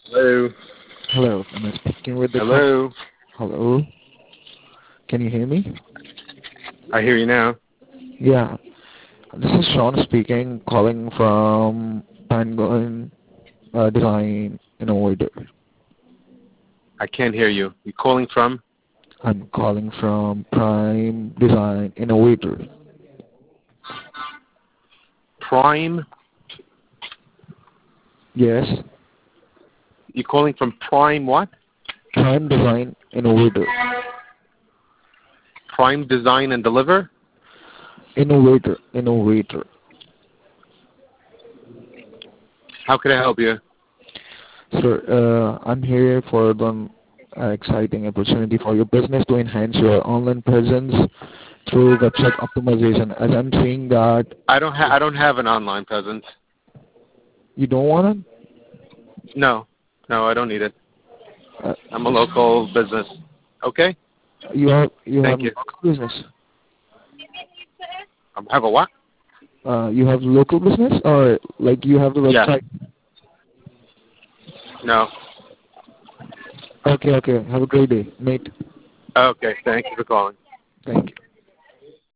Hello. Hello, am I speaking with the Hello. Hello, can you hear me? I hear you now. Yeah, this is Sean speaking, calling from Penguin Design Innovator. I can't hear you. You calling from I'm calling from Prime Design Innovator. Prime? Yes, You calling from Prime what? Prime Design Innovator. Prime Design and Deliver? Innovator. How can I help you? Sir, I'm here for the exciting opportunity for your business to enhance your online presence through website optimization. As I'm seeing that I don't have an online presence. you don't want No. No, I don't need it. to. I'm a local business. Okay? You have Thank you. local business. Have a what? You have local business, or like you have the Yes. website. No. Okay. Have a great day, mate. Okay. Thank you for calling. Thank you.